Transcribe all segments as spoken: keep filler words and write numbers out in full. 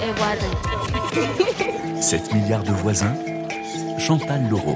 est voisin. sept milliards de voisins, Chantal Laureau.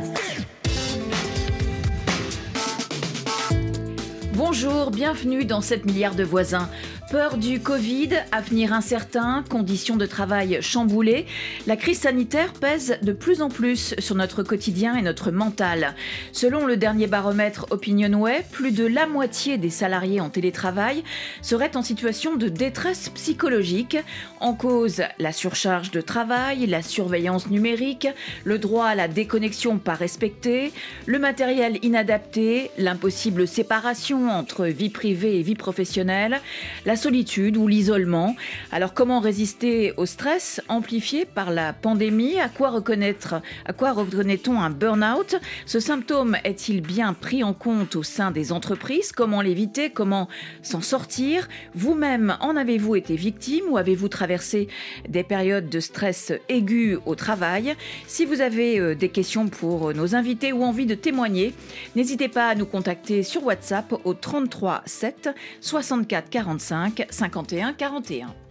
Bonjour, bienvenue dans sept milliards de voisins. Peur du Covid, avenir incertain, conditions de travail chamboulées, la crise sanitaire pèse de plus en plus sur notre quotidien et notre mental. Selon le dernier baromètre OpinionWay, plus de la moitié des salariés en télétravail seraient en situation de détresse psychologique. En cause, la surcharge de travail, la surveillance numérique, le droit à la déconnexion pas respecté, le matériel inadapté, l'impossible séparation entre vie privée et vie professionnelle, la solitude ou l'isolement. Alors comment résister au stress amplifié par la pandémie ? À quoi reconnaître, à quoi reconnaît-on un burn-out ? Ce symptôme est-il bien pris en compte au sein des entreprises ? Comment l'éviter ? Comment s'en sortir ? Vous-même, en avez-vous été victime ou avez-vous traversé des périodes de stress aigu au travail ? Si vous avez des questions pour nos invités ou envie de témoigner, n'hésitez pas à nous contacter sur WhatsApp au trente-trois sept soixante-quatre quarante-cinq cinquante et un quarante et un.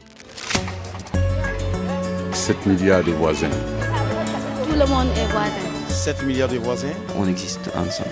sept milliards de voisins. Tout le monde est voisin. sept milliards de voisins. On existe ensemble.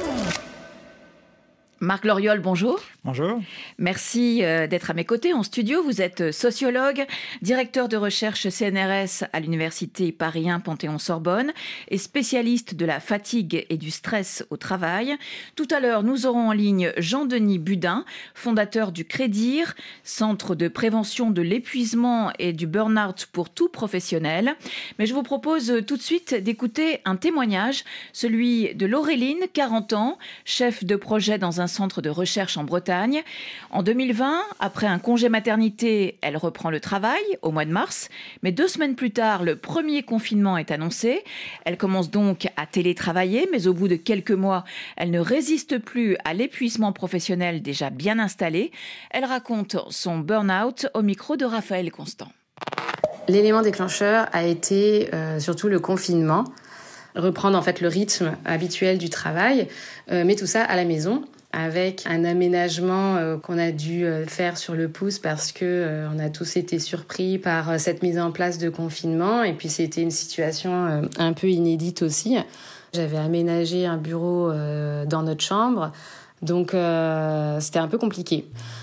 Marc Loriol, bonjour. Bonjour. Merci d'être à mes côtés en studio. Vous êtes sociologue, directeur de recherche C N R S à l'université Paris un Panthéon-Sorbonne et spécialiste de la fatigue et du stress au travail. Tout à l'heure, nous aurons en ligne Jean-Denis Budin, fondateur du Crédir, centre de prévention de l'épuisement et du burn-out pour tout professionnel. Mais je vous propose tout de suite d'écouter un témoignage, celui de Laureline, quarante ans, chef de projet dans un centre de recherche en Bretagne. En deux mille vingt, après un congé maternité, elle reprend le travail au mois de mars. Mais deux semaines plus tard, le premier confinement est annoncé. Elle commence donc à télétravailler, mais au bout de quelques mois, elle ne résiste plus à l'épuisement professionnel déjà bien installé. Elle raconte son burn-out au micro de Raphaël Constant. L'élément déclencheur a été euh, surtout le confinement. Reprendre en fait le rythme habituel du travail, euh, mais tout ça à la maison, avec un aménagement euh, qu'on a dû euh, faire sur le pouce parce que euh, on a tous été surpris par euh, cette mise en place de confinement, et puis c'était une situation euh, un peu inédite aussi. J'avais aménagé un bureau euh, dans notre chambre, donc euh, c'était un peu compliqué.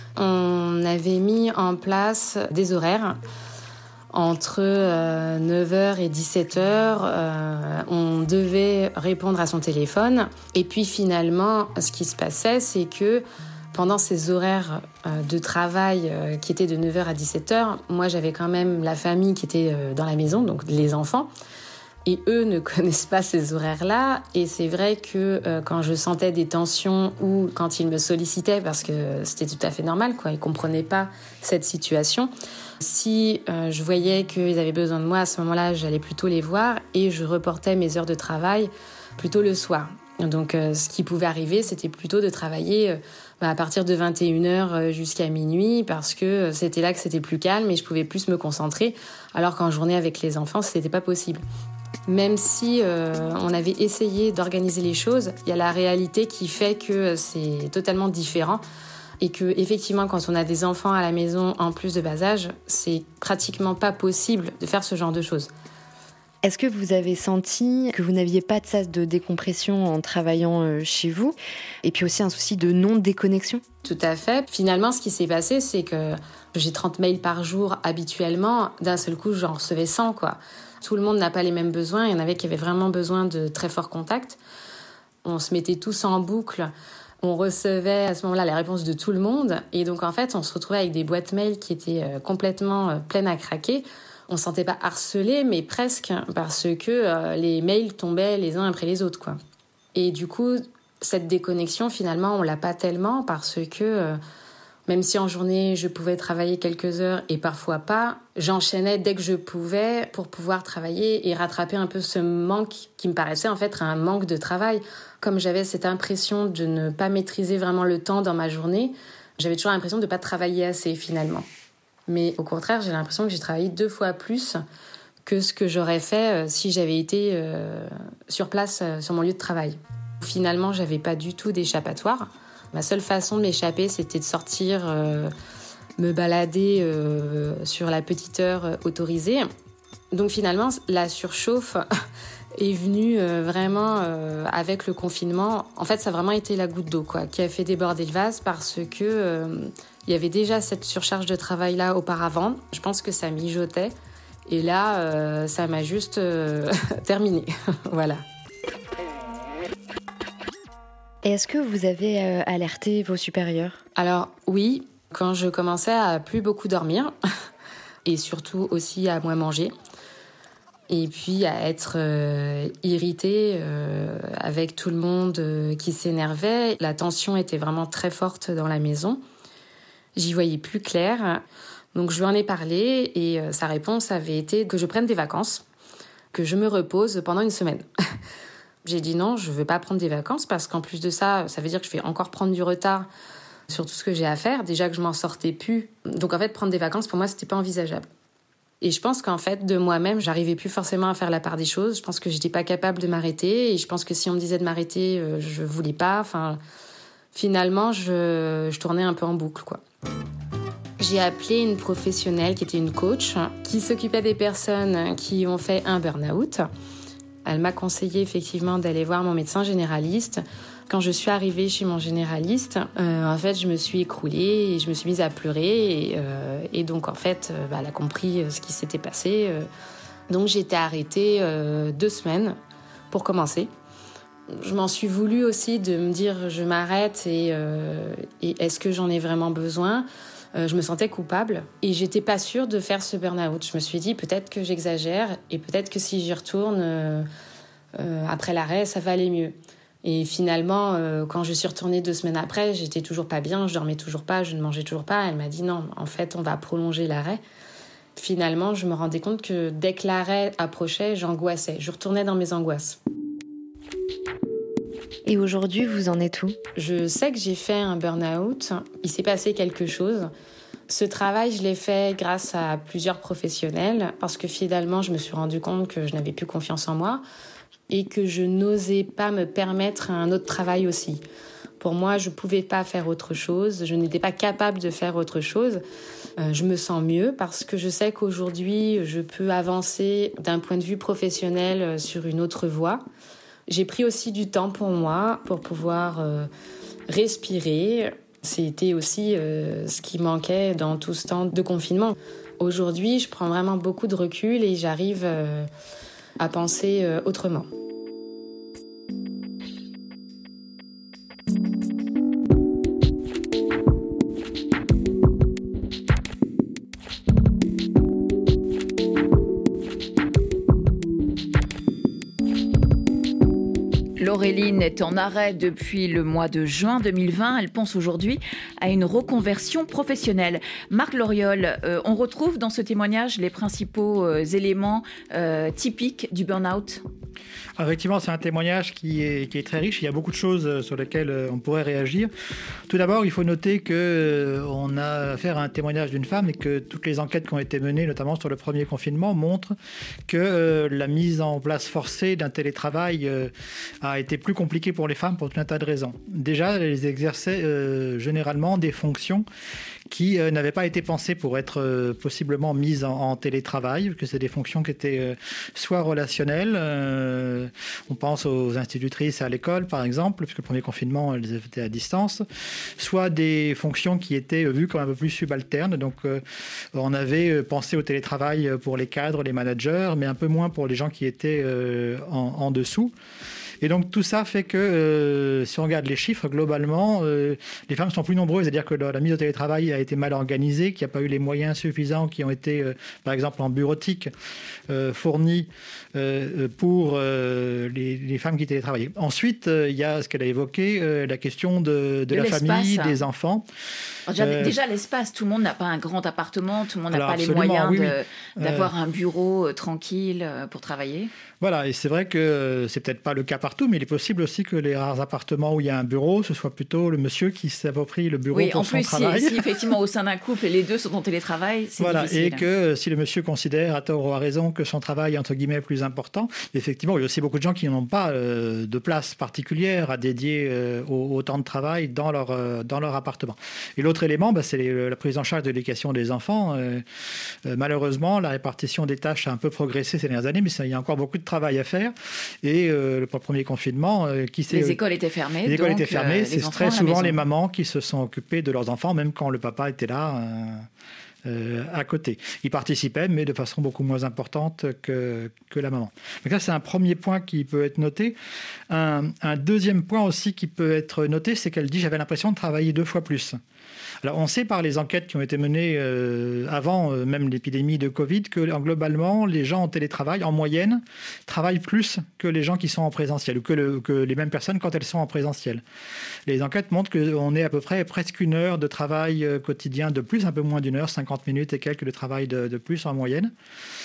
On avait mis en place des horaires. Entre euh, neuf heures et dix-sept heures, euh, on devait répondre à son téléphone. Et puis finalement, ce qui se passait, c'est que pendant ces horaires euh, de travail euh, qui étaient de neuf heures à dix-sept heures, moi j'avais quand même la famille qui était euh, dans la maison, donc les enfants. Et eux ne connaissent pas ces horaires-là. Et c'est vrai que euh, quand je sentais des tensions ou quand ils me sollicitaient, parce que c'était tout à fait normal, quoi, ils ne comprenaient pas cette situation. Si euh, je voyais qu'ils avaient besoin de moi, à ce moment-là, j'allais plutôt les voir et je reportais mes heures de travail plutôt le soir. Donc euh, ce qui pouvait arriver, c'était plutôt de travailler euh, bah, à partir de vingt et une heures jusqu'à minuit, parce que c'était là que c'était plus calme et je pouvais plus me concentrer, alors qu'en journée avec les enfants, c'était pas possible. Même si euh, on avait essayé d'organiser les choses, il y a la réalité qui fait que c'est totalement différent. Et que, effectivement, quand on a des enfants à la maison en plus de bas âge, c'est pratiquement pas possible de faire ce genre de choses. Est-ce que vous avez senti que vous n'aviez pas de sas de décompression en travaillant chez vous ? Et puis aussi un souci de non-déconnexion ? Tout à fait. Finalement, ce qui s'est passé, c'est que j'ai trente mails par jour habituellement. D'un seul coup, j'en recevais cent, quoi. Tout le monde n'a pas les mêmes besoins. Il y en avait qui avaient vraiment besoin de très forts contacts. On se mettait tous en boucle. On recevait à ce moment-là les réponses de tout le monde. Et donc, en fait, on se retrouvait avec des boîtes mail qui étaient complètement pleines à craquer. On ne se sentait pas harcelé, mais presque, parce que euh, les mails tombaient les uns après les autres, quoi. Et du coup, cette déconnexion, finalement, on ne l'a pas tellement, parce que euh, même si en journée, je pouvais travailler quelques heures et parfois pas, j'enchaînais dès que je pouvais pour pouvoir travailler et rattraper un peu ce manque qui me paraissait en fait un manque de travail. Comme j'avais cette impression de ne pas maîtriser vraiment le temps dans ma journée, j'avais toujours l'impression de ne pas travailler assez finalement. Mais au contraire, j'ai l'impression que j'ai travaillé deux fois plus que ce que j'aurais fait si j'avais été euh, sur place, euh, sur mon lieu de travail. Finalement, j'avais pas du tout d'échappatoire. Ma seule façon de m'échapper, c'était de sortir euh, me balader euh, sur la petite heure autorisée. Donc finalement, la surchauffe est venue euh, vraiment euh, avec le confinement. En fait, ça a vraiment été la goutte d'eau quoi, qui a fait déborder le vase parce que euh, il y avait déjà cette surcharge de travail-là auparavant. Je pense que ça mijotait. Et là, euh, ça m'a juste euh, terminé. Voilà. Et est-ce que vous avez euh, alerté vos supérieurs ? Alors oui, quand je commençais à plus beaucoup dormir et surtout aussi à moins manger. Et puis à être euh, irritée euh, avec tout le monde euh, qui s'énervait. La tension était vraiment très forte dans la maison. J'y voyais plus clair. Donc je lui en ai parlé et euh, sa réponse avait été que je prenne des vacances, que je me repose pendant une semaine. J'ai dit non, je ne veux pas prendre des vacances parce qu'en plus de ça, ça veut dire que je vais encore prendre du retard sur tout ce que j'ai à faire. Déjà que je m'en sortais plus. Donc en fait, prendre des vacances, pour moi, c'était pas envisageable. Et je pense qu'en fait, de moi-même, j'arrivais plus forcément à faire la part des choses. Je pense que j'étais pas capable de m'arrêter. Et je pense que si on me disait de m'arrêter, euh, je voulais pas. Enfin, finalement, je, je tournais un peu en boucle, quoi. J'ai appelé une professionnelle qui était une coach, qui s'occupait des personnes qui ont fait un burn-out. Elle m'a conseillé effectivement d'aller voir mon médecin généraliste. Quand je suis arrivée chez mon généraliste, euh, en fait, je me suis écroulée et je me suis mise à pleurer. Et, euh, et donc, en fait, euh, bah, elle a compris ce qui s'était passé. Euh, donc, j'ai été arrêtée euh, deux semaines pour commencer. Je m'en suis voulu aussi de me dire je m'arrête et, euh, et est-ce que j'en ai vraiment besoin ? euh, Je me sentais coupable et j'étais pas sûre de faire ce burn-out. Je me suis dit peut-être que j'exagère et peut-être que si j'y retourne euh, euh, après l'arrêt, ça va aller mieux. Et finalement, euh, quand je suis retournée deux semaines après, j'étais toujours pas bien, je dormais toujours pas, je ne mangeais toujours pas. Elle m'a dit non, en fait, on va prolonger l'arrêt. Finalement, je me rendais compte que dès que l'arrêt approchait, j'angoissais. Je retournais dans mes angoisses. Et aujourd'hui, vous en êtes où ? Je sais que j'ai fait un burn-out. Il s'est passé quelque chose. Ce travail, je l'ai fait grâce à plusieurs professionnels parce que finalement, je me suis rendu compte que je n'avais plus confiance en moi et que je n'osais pas me permettre un autre travail aussi. Pour moi, je ne pouvais pas faire autre chose. Je n'étais pas capable de faire autre chose. Euh, je me sens mieux parce que je sais qu'aujourd'hui, je peux avancer d'un point de vue professionnel sur une autre voie. J'ai pris aussi du temps pour moi, pour pouvoir euh, respirer. C'était aussi euh, ce qui manquait dans tout ce temps de confinement. Aujourd'hui, je prends vraiment beaucoup de recul et j'arrive euh, à penser euh, autrement. Laureline est en arrêt depuis le mois de juin deux mille vingt. Elle pense aujourd'hui à une reconversion professionnelle. Marc Loriol, euh, on retrouve dans ce témoignage les principaux euh, éléments euh, typiques du burn-out ? Effectivement, c'est un témoignage qui est, qui est très riche. Il y a beaucoup de choses sur lesquelles on pourrait réagir. Tout d'abord, il faut noter qu'on a affaire à un témoignage d'une femme et que toutes les enquêtes qui ont été menées, notamment sur le premier confinement, montrent que euh, la mise en place forcée d'un télétravail euh, a été plus compliquée pour les femmes pour tout un tas de raisons. Déjà, elles exerçaient euh, généralement des fonctions qui euh, n'avaient pas été pensées pour être euh, possiblement mises en, en télétravail, que c'est des fonctions qui étaient euh, soit relationnelles, euh, on pense aux institutrices à l'école par exemple, puisque le premier confinement elles étaient à distance, soit des fonctions qui étaient vues comme un peu plus subalternes, donc euh, on avait pensé au télétravail pour les cadres, les managers, mais un peu moins pour les gens qui étaient euh, en, en dessous. Et donc tout ça fait que, euh, si on regarde les chiffres, globalement, euh, les femmes sont plus nombreuses, c'est-à-dire que la, la mise au télétravail a été mal organisée, qu'il n'y a pas eu les moyens suffisants qui ont été, euh, par exemple en bureautique, euh, fournis euh, pour euh, les, les femmes qui télétravaillaient. Ensuite, euh, il y a ce qu'elle a évoqué, euh, la question de, de, de la famille, des enfants. Déjà, euh, déjà, l'espace, tout le monde n'a pas un grand appartement, tout le monde n'a pas les absolument, moyens oui, de, oui. d'avoir euh, un bureau euh, tranquille euh, pour travailler. Voilà, et c'est vrai que c'est peut-être pas le cas partout, mais il est possible aussi que les rares appartements où il y a un bureau, ce soit plutôt le monsieur qui s'approprie le bureau oui, pour en son plus, travail. Si, si effectivement au sein d'un couple, les deux sont en télétravail, c'est voilà, difficile. Et que si le monsieur considère à tort ou à raison que son travail est entre guillemets plus important, effectivement, il y a aussi beaucoup de gens qui n'ont pas euh, de place particulière à dédier euh, au, au temps de travail dans leur, euh, dans leur appartement. Et l'autre élément, bah, c'est les, la prise en charge de l'éducation des enfants. Euh, euh, malheureusement, la répartition des tâches a un peu progressé ces dernières années, mais ça, il y a encore beaucoup de travail à faire. Et euh, le premier confinement, euh, qui s'est... Les écoles étaient fermées. Les écoles donc, étaient fermées. Euh, c'est très souvent les mamans qui se sont occupées de leurs enfants, même quand le papa était là euh, euh, à côté. Ils participaient, mais de façon beaucoup moins importante que, que la maman. Donc ça, c'est un premier point qui peut être noté. Un, un deuxième point aussi qui peut être noté, c'est qu'elle dit « j'avais l'impression de travailler deux fois plus ». Alors, on sait par les enquêtes qui ont été menées euh, avant euh, même l'épidémie de Covid que globalement, les gens en télétravail, en moyenne, travaillent plus que les gens qui sont en présentiel ou que, le, que les mêmes personnes quand elles sont en présentiel. Les enquêtes montrent qu'on est à peu près presque une heure de travail euh, quotidien de plus, un peu moins d'une heure, cinquante minutes et quelques de travail de, de plus en moyenne. Pourquoi ?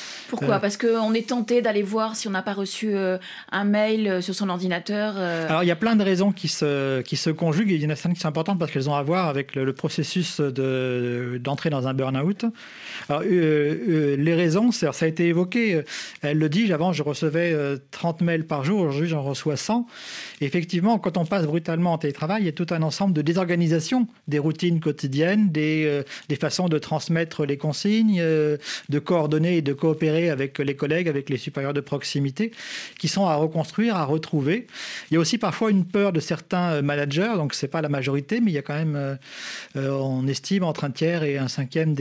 Euh, Parce qu'on est tenté d'aller voir si on n'a pas reçu euh, un mail sur son ordinateur. Euh... Alors, il y a plein de raisons qui se, qui se conjuguent. Il y en a certaines qui sont importantes parce qu'elles ont à voir avec le, le processus de, d'entrée dans un burn-out. Alors, euh, euh, les raisons, ça a été évoqué. Elle le dit, avant, je recevais euh, trente mails par jour. Aujourd'hui, j'en reçois cent. Et effectivement, quand on passe brutalement en télétravail, il y a tout un ensemble de désorganisation des routines quotidiennes, des, euh, des façons de transmettre les consignes, euh, de coordonner et de coopérer avec les collègues, avec les supérieurs de proximité, qui sont à reconstruire, à retrouver. Il y a aussi parfois une peur de certains managers, donc ce n'est pas la majorité, mais il y a quand même, euh, on estime, entre un tiers et un cinquième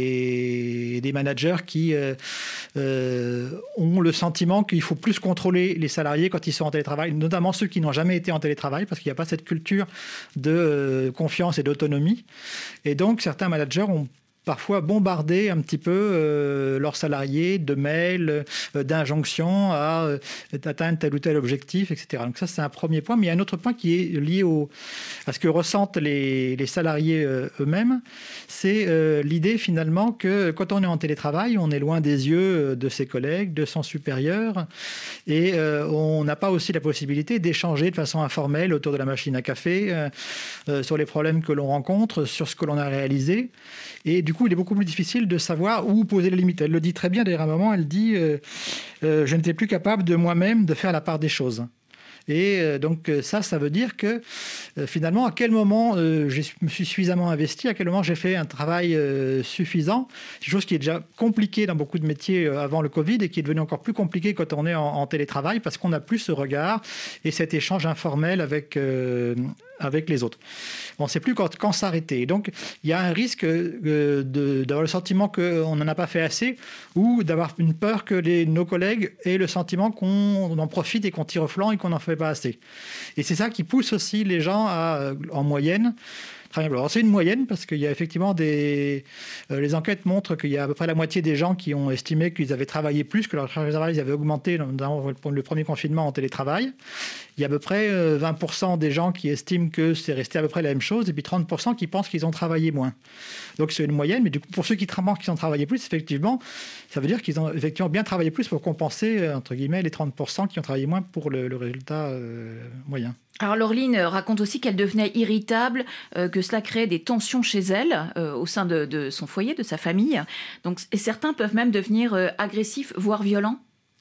des, des managers qui euh, euh, ont le sentiment qu'il faut plus contrôler les salariés quand ils sont en télétravail, notamment ceux qui n'ont jamais été en télétravail, parce qu'il n'y a pas cette culture de euh, confiance et d'autonomie. Et donc, certains managers ont parfois bombarder un petit peu euh, leurs salariés de mails, euh, d'injonctions à euh, atteindre tel ou tel objectif, et cetera. Donc ça, c'est un premier point. Mais il y a un autre point qui est lié au, à ce que ressentent les, les salariés euh, eux-mêmes. C'est euh, l'idée finalement que quand on est en télétravail, on est loin des yeux de ses collègues, de son supérieur, et euh, on n'a pas aussi la possibilité d'échanger de façon informelle autour de la machine à café euh, euh, sur les problèmes que l'on rencontre, sur ce que l'on a réalisé. Et du coup, il est beaucoup plus difficile de savoir où poser les limites. Elle le dit très bien, d'ailleurs, à un moment, elle dit euh, euh, « je n'étais plus capable de moi-même de faire la part des choses ». Et euh, donc ça, ça veut dire que euh, finalement, à quel moment euh, je me suis suffisamment investi, à quel moment j'ai fait un travail euh, suffisant. C'est une chose qui est déjà compliquée dans beaucoup de métiers euh, avant le Covid et qui est devenue encore plus compliquée quand on est en, en télétravail parce qu'on n'a plus ce regard et cet échange informel avec, euh, avec les autres. On ne sait plus quand, quand s'arrêter. Donc, il y a un risque euh, de, d'avoir le sentiment qu'on n'en a pas fait assez ou d'avoir une peur que les, nos collègues aient le sentiment qu'on en profite et qu'on tire au flanc et qu'on n'en fait pas assez. Et c'est ça qui pousse aussi les gens à, en moyenne, alors c'est une moyenne parce qu'il y a effectivement des... Euh, les enquêtes montrent qu'il y a à peu près la moitié des gens qui ont estimé qu'ils avaient travaillé plus, que leur charge de travail avait augmenté dans le premier confinement en télétravail. Il y a à peu près vingt pour cent des gens qui estiment que c'est resté à peu près la même chose et puis trente pour cent qui pensent qu'ils ont travaillé moins. Donc c'est une moyenne, mais du coup pour ceux qui pensent qu'ils ont travaillé plus, effectivement, ça veut dire qu'ils ont effectivement bien travaillé plus pour compenser, entre guillemets, les trente pour cent qui ont travaillé moins pour le, le résultat euh, moyen. Alors Laureline raconte aussi qu'elle devenait irritable, euh, que cela créait des tensions chez elle, euh, au sein de, de son foyer, de sa famille. Donc, et certains peuvent même devenir euh, agressifs, voire violents.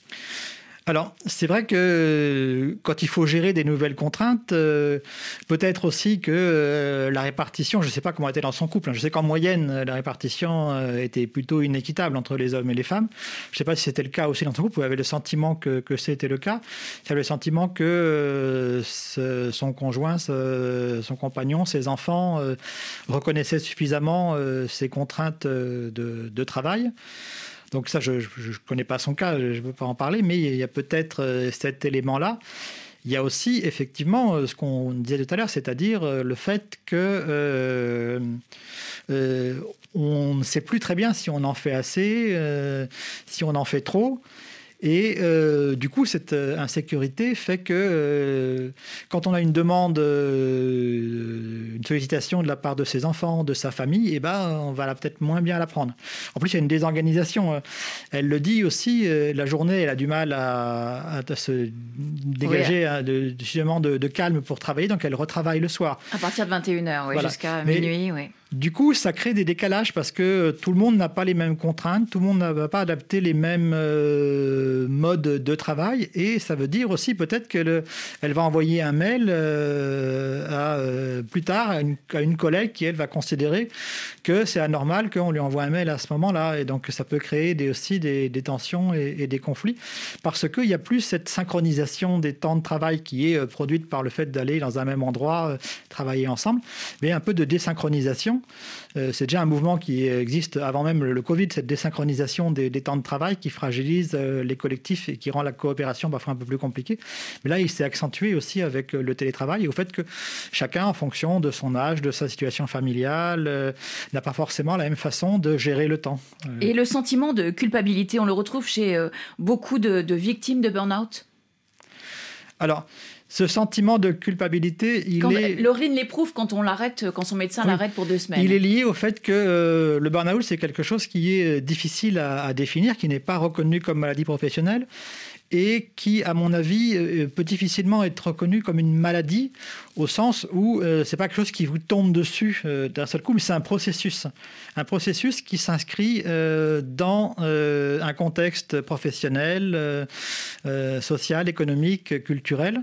Alors, c'est vrai que quand il faut gérer des nouvelles contraintes, euh, peut-être aussi que euh, la répartition, je ne sais pas comment était dans son couple, hein, je sais qu'en moyenne, la répartition euh, était plutôt inéquitable entre les hommes et les femmes. Je ne sais pas si c'était le cas aussi dans son couple, vous avez le sentiment que, que c'était le cas. Vous avez le sentiment que euh, ce, son conjoint, ce, son compagnon, ses enfants euh, reconnaissaient suffisamment euh, ses contraintes de, de travail. Donc ça, je ne connais pas son cas, je ne peux pas en parler, mais il y a peut-être euh, cet élément-là. Il y a aussi, effectivement, euh, ce qu'on disait tout à l'heure, c'est-à-dire euh, le fait que euh, euh, on ne sait plus très bien si on en fait assez, euh, si on en fait trop. Et euh, du coup, cette insécurité fait que euh, quand on a une demande, euh, une sollicitation de la part de ses enfants, de sa famille, eh ben, on va la, peut-être moins bien la prendre. En plus, il y a une désorganisation. Elle le dit aussi, euh, la journée, elle a du mal à, à, à se dégager oui. hein, de, suffisamment de, de calme pour travailler, donc elle retravaille le soir. À partir de vingt et une heures, oui, voilà. Jusqu'à Mais, minuit, oui. Du coup, ça crée des décalages parce que tout le monde n'a pas les mêmes contraintes, tout le monde n'a pas adapté les mêmes euh, modes de travail, et ça veut dire aussi peut-être qu'elle elle va envoyer un mail euh, à, euh, plus tard à une, à une collègue qui, elle, va considérer que c'est anormal qu'on lui envoie un mail à ce moment-là, et donc ça peut créer des, aussi des, des tensions et, et des conflits parce qu'il n'y a plus cette synchronisation des temps de travail qui est produite par le fait d'aller dans un même endroit, euh, travailler ensemble, mais un peu de désynchronisation. Euh, c'est déjà un mouvement qui existe avant même le Covid, cette désynchronisation des, des temps de travail qui fragilise euh, les collectifs et qui rend la coopération parfois un peu plus compliquée. Mais là, il s'est accentué aussi avec le télétravail et au fait que chacun, en fonction de son âge, de sa situation familiale, euh, n'a pas forcément la même façon de gérer le temps. Euh... Et le sentiment de culpabilité, on le retrouve chez euh, beaucoup de, de victimes de burn-out ? Alors, ce sentiment de culpabilité, il quand est... Laureline l'éprouve quand on l'arrête, quand son médecin oui. l'arrête pour deux semaines. Il est lié au fait que euh, le burn-out, c'est quelque chose qui est difficile à, à définir, qui n'est pas reconnu comme maladie professionnelle et qui, à mon avis, euh, peut difficilement être reconnu comme une maladie au sens où euh, c'est pas quelque chose qui vous tombe dessus euh, d'un seul coup, mais c'est un processus. Un processus qui s'inscrit euh, dans euh, un contexte professionnel, euh, euh, social, économique, culturel.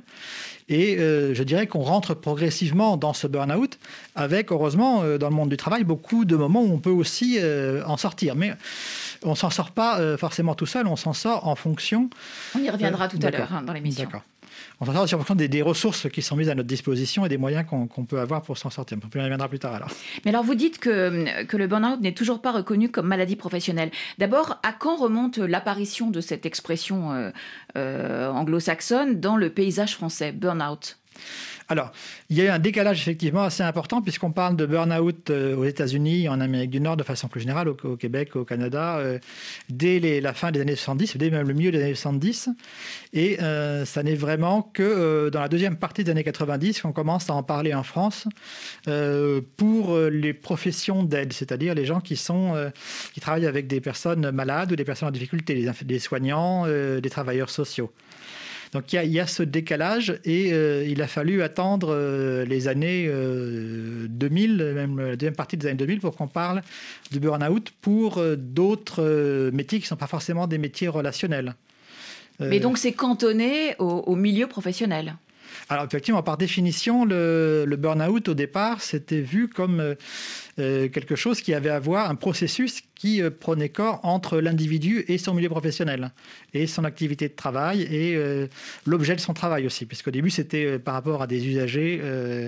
Et euh, je dirais qu'on rentre progressivement dans ce burn-out avec, heureusement, euh, dans le monde du travail, beaucoup de moments où on peut aussi euh, en sortir. Mais on ne s'en sort pas euh, forcément tout seul, on s'en sort en fonction... On y reviendra euh, tout à l'heure hein, dans l'émission. D'accord. On s'en sort aussi en fonction des, des ressources qui sont mises à notre disposition et des moyens qu'on, qu'on peut avoir pour s'en sortir. On y reviendra plus tard alors. Mais alors vous dites que, que le burn-out n'est toujours pas reconnu comme maladie professionnelle. D'abord, à quand remonte l'apparition de cette expression euh, euh, anglo-saxonne dans le paysage français, burn-out ? Alors, il y a eu un décalage effectivement assez important puisqu'on parle de burn-out euh, aux États-Unis, en Amérique du Nord de façon plus générale, au, au Québec, au Canada, euh, dès les, la fin des années soixante-dix, dès même le milieu des années soixante-dix. Et euh, ça n'est vraiment que euh, dans la deuxième partie des années quatre-vingt-dix qu'on commence à en parler en France euh, pour les professions d'aide, c'est-à-dire les gens qui, sont, euh, qui travaillent avec des personnes malades ou des personnes en difficulté, les, des soignants, euh, des travailleurs sociaux. Donc il y a, il y a ce décalage et euh, il a fallu attendre euh, les années euh, deux mille, même la deuxième partie des années deux mille, pour qu'on parle du burn-out pour euh, d'autres euh, métiers qui ne sont pas forcément des métiers relationnels. Euh, Mais donc c'est cantonné au, au milieu professionnel. Alors effectivement, par définition, le, le burn-out au départ, c'était vu comme euh, quelque chose qui avait à voir, un processus qui euh, prenait corps entre l'individu et son milieu professionnel, et son activité de travail, et euh, l'objet de son travail aussi, puisqu'au début, c'était euh, par rapport à des usagers euh,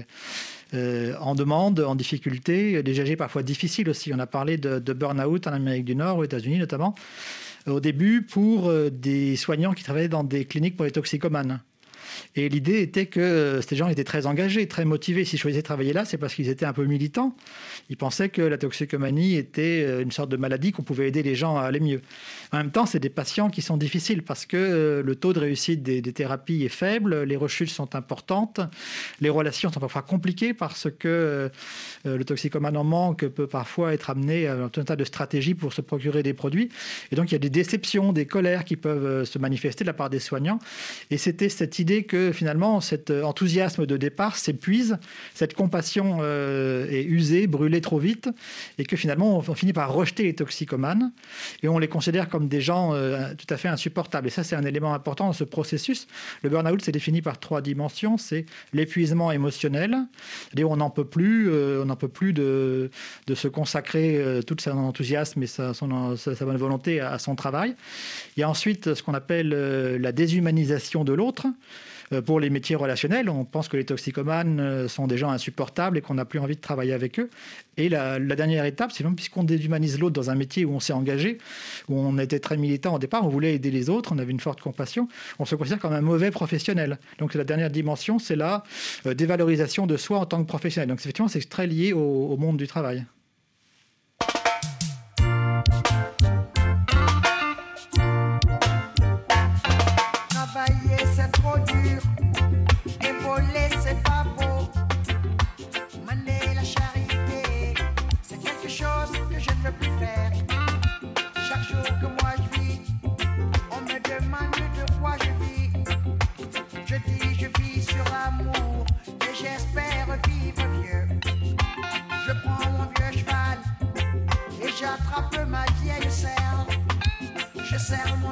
euh, en demande, en difficulté, des usagers parfois difficiles aussi. On a parlé de, de burn-out en Amérique du Nord, aux États-Unis notamment, au début pour euh, des soignants qui travaillaient dans des cliniques pour les toxicomanes. Et l'idée était que ces gens étaient très engagés, très motivés. S'ils choisissaient de travailler là, c'est parce qu'ils étaient un peu militants. Ils pensaient que la toxicomanie était une sorte de maladie, qu'on pouvait aider les gens à aller mieux. En même temps, c'est des patients qui sont difficiles parce que le taux de réussite des, des thérapies est faible, les rechutes sont importantes, les relations sont parfois compliquées parce que le toxicomane en manque peut parfois être amené à tout un tas de stratégies pour se procurer des produits. Et donc, il y a des déceptions, des colères qui peuvent se manifester de la part des soignants. Et c'était cette idée que finalement cet enthousiasme de départ s'épuise, cette compassion euh, est usée, brûlée trop vite, et que finalement on finit par rejeter les toxicomanes et on les considère comme des gens euh, tout à fait insupportables. Et ça, c'est un élément important dans ce processus. Le burn-out, c'est défini par trois dimensions. C'est l'épuisement émotionnel, c'est-à-dire on n'en peut plus, euh, on n'en peut plus de, de se consacrer euh, tout son enthousiasme et sa, son, sa, sa bonne volonté à, à son travail. Il y a ensuite ce qu'on appelle euh, la déshumanisation de l'autre. Pour les métiers relationnels, on pense que les toxicomanes sont des gens insupportables et qu'on n'a plus envie de travailler avec eux. Et la, la dernière étape, c'est même puisqu'on déshumanise l'autre dans un métier où on s'est engagé, où on était très militant au départ, on voulait aider les autres, on avait une forte compassion, on se considère comme un mauvais professionnel. Donc la dernière dimension, c'est la euh, dévalorisation de soi en tant que professionnel. Donc effectivement, c'est très lié au, au monde du travail.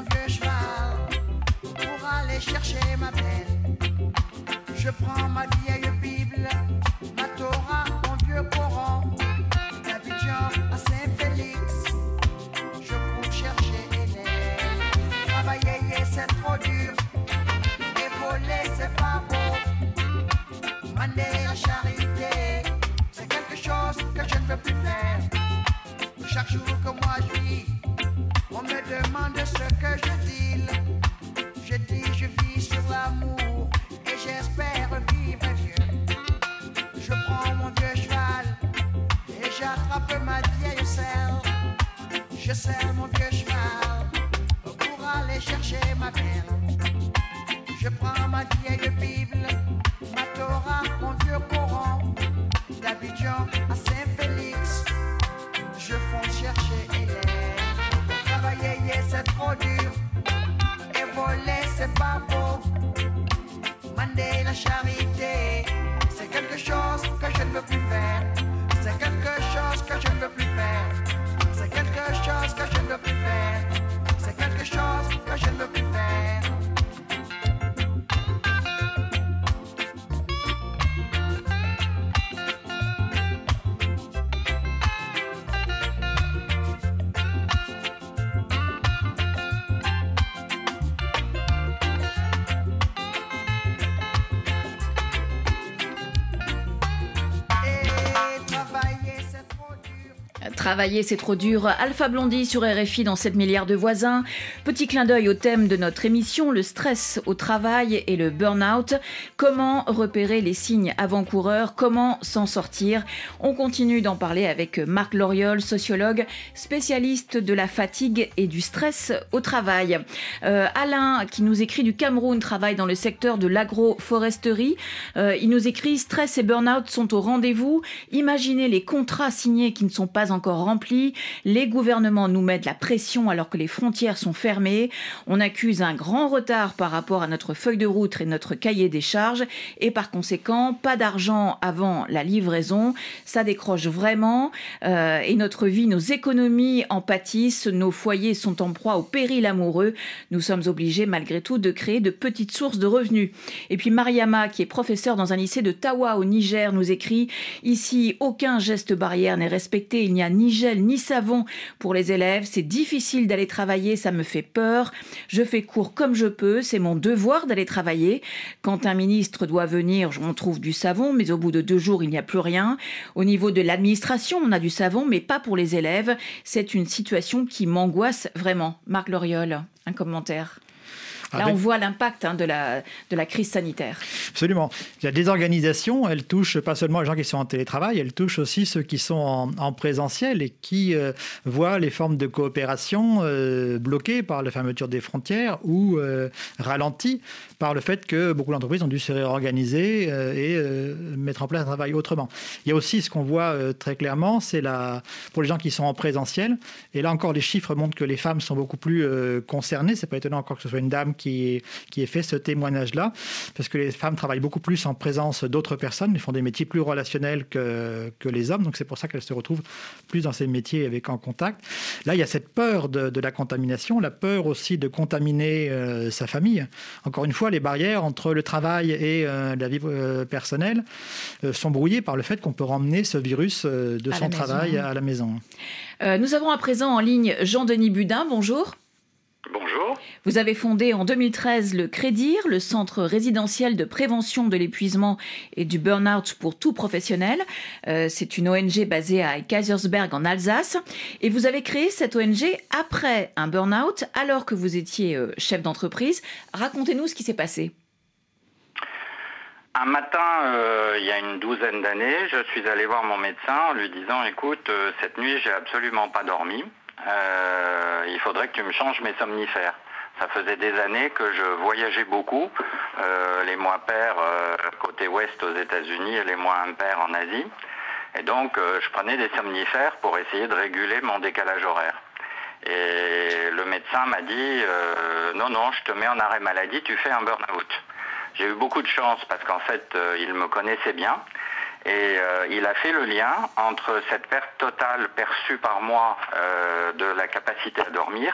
mon vieux cheval pour aller chercher ma belle. Je prends ma vieille Bible, ma Torah, mon vieux Coran, d'Abidjan à Saint-Félix. Je cours chercher Hélène. Travailler, c'est trop dur, et voler, c'est pas beau. Mander la charité, c'est quelque chose que je ne veux plus faire. Chaque jour que moi je vis, on me demande ce que je dis. Je dis je vis sur l'amour et j'espère vivre vieux. Je prends mon vieux cheval et j'attrape ma vieille selle. Je serre mon vieux cheval pour aller chercher ma belle. Je prends ma vieille Bible, ma Torah, mon vieux Coran, d'Abidjan à Saint-Félix. Je fonce chercher Hélène. Travailler, c'est trop dur. Et voler, c'est pas beau. Mander la charité, c'est quelque chose que je ne veux plus faire. C'est quelque chose que je ne veux plus faire. C'est quelque chose que je ne veux plus faire. C'est quelque chose que je ne veux plus faire. Travailler, c'est trop dur. Alpha Blondy sur R F I dans sept milliards de voisins. Petit clin d'œil au thème de notre émission, le stress au travail et le burn-out. Comment repérer les signes avant-coureurs? Comment s'en sortir? On continue d'en parler avec Marc Loriol, sociologue, spécialiste de la fatigue et du stress au travail. Euh, Alain, qui nous écrit du Cameroun, travaille dans le secteur de l'agroforesterie. Euh, il nous écrit « Stress et burn-out sont au rendez-vous. Imaginez les contrats signés qui ne sont pas encore remplis. Les gouvernements nous mettent la pression alors que les frontières sont fermées. On accuse un grand retard par rapport à notre feuille de route et notre cahier des charges. Et par conséquent, pas d'argent avant la livraison. Ça décroche vraiment. Euh, et notre vie, nos économies en pâtissent. Nos foyers sont en proie au péril amoureux. Nous sommes obligés malgré tout de créer de petites sources de revenus. » Et puis Mariama, qui est professeure dans un lycée de Tawa au Niger, nous écrit « Ici, aucun geste barrière n'est respecté. Il n'y a ni gel ni savon pour les élèves. C'est difficile d'aller travailler, ça me fait peur. Je fais cours comme je peux. C'est mon devoir d'aller travailler. Quand un ministre doit venir, on trouve du savon, mais au bout de deux jours, il n'y a plus rien. Au niveau de l'administration, on a du savon, mais pas pour les élèves. C'est une situation qui m'angoisse vraiment. » Marc Loriol, un commentaire. Là, on voit l'impact hein, de, la, de la crise sanitaire. Absolument. La désorganisation, elle touche pas seulement les gens qui sont en télétravail, elle touche aussi ceux qui sont en, en présentiel et qui euh, voient les formes de coopération euh, bloquées par la fermeture des frontières ou euh, ralenties par le fait que beaucoup d'entreprises ont dû se réorganiser euh, et euh, mettre en place un travail autrement. Il y a aussi ce qu'on voit euh, très clairement, c'est la, pour les gens qui sont en présentiel, et là encore les chiffres montrent que les femmes sont beaucoup plus euh, concernées. C'est pas étonnant encore que ce soit une dame qui, qui ait fait ce témoignage-là, parce que les femmes travaillent beaucoup plus en présence d'autres personnes, elles font des métiers plus relationnels que, que les hommes, donc c'est pour ça qu'elles se retrouvent plus dans ces métiers avec en contact. Là, il y a cette peur de, de la contamination, la peur aussi de contaminer euh, sa famille. Encore une fois, les barrières entre le travail et euh, la vie euh, personnelle euh, sont brouillées par le fait qu'on peut ramener ce virus euh, de à son travail à la maison. Euh, nous avons à présent en ligne Jean-Denis Budin. Bonjour. Bonjour. Vous avez fondé en deux mille treize le CREDIR, le Centre résidentiel de prévention de l'épuisement et du burn-out pour tout professionnel. Euh, c'est une O N G basée à Kaisersberg en Alsace. Et vous avez créé cette O N G après un burn-out, alors que vous étiez euh, chef d'entreprise. Racontez-nous ce qui s'est passé. Un matin, euh, il y a une douzaine d'années, je suis allé voir mon médecin en lui disant « Écoute, euh, cette nuit, j'ai absolument pas dormi. Euh, il faudrait que tu me changes mes somnifères. » Ça faisait des années que je voyageais beaucoup, euh, les mois pairs euh, côté ouest aux États-Unis et les mois impairs en Asie. Et donc, euh, je prenais des somnifères pour essayer de réguler mon décalage horaire. Et le médecin m'a dit euh, « Non, non, je te mets en arrêt maladie, tu fais un burn-out. » J'ai eu beaucoup de chance parce qu'en fait, euh, il me connaissait bien. Et euh, il a fait le lien entre cette perte totale perçue par moi euh, de la capacité à dormir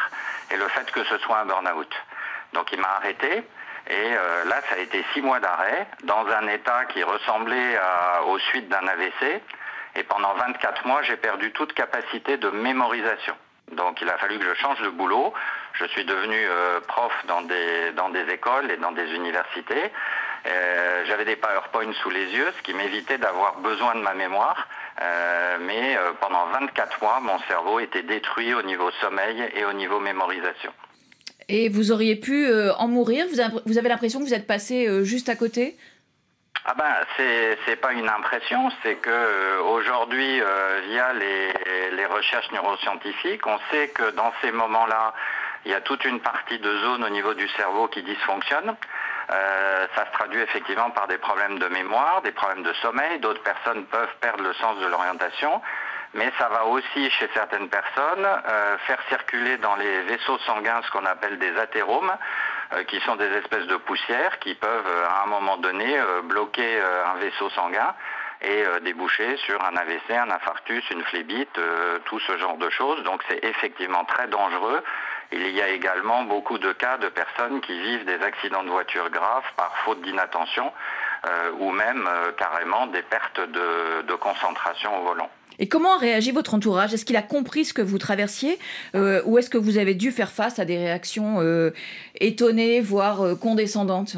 et le fait que ce soit un burn-out. Donc il m'a arrêté. Et euh, là, ça a été six mois d'arrêt, dans un état qui ressemblait à, aux suites d'un A V C. Et pendant vingt-quatre mois, j'ai perdu toute capacité de mémorisation. Donc il a fallu que je change de boulot. Je suis devenu euh, prof dans des, dans des écoles et dans des universités. Euh, j'avais des PowerPoint sous les yeux, ce qui m'évitait d'avoir besoin de ma mémoire. Euh, mais euh, pendant vingt-quatre mois, mon cerveau était détruit au niveau sommeil et au niveau mémorisation. Et vous auriez pu euh, en mourir? Vous avez, vous avez l'impression que vous êtes passé euh, juste à côté? Ah ben, c'est, c'est pas une impression, c'est que euh, aujourd'hui, euh, via les, les recherches neuroscientifiques, on sait que dans ces moments-là, il y a toute une partie de zone au niveau du cerveau qui dysfonctionne. Euh, ça se traduit effectivement par des problèmes de mémoire, des problèmes de sommeil. D'autres personnes peuvent perdre le sens de l'orientation. Mais ça va aussi, chez certaines personnes, euh, faire circuler dans les vaisseaux sanguins ce qu'on appelle des athéromes, euh, qui sont des espèces de poussières qui peuvent, euh, à un moment donné, euh, bloquer euh, un vaisseau sanguin et euh, déboucher sur un A V C, un infarctus, une phlébite, euh, tout ce genre de choses. Donc c'est effectivement très dangereux. Il y a également beaucoup de cas de personnes qui vivent des accidents de voiture graves par faute d'inattention euh, ou même euh, carrément des pertes de, de concentration au volant. Et comment a réagi votre entourage? Est-ce qu'il a compris ce que vous traversiez euh, ou est-ce que vous avez dû faire face à des réactions euh, étonnées, voire euh, condescendantes?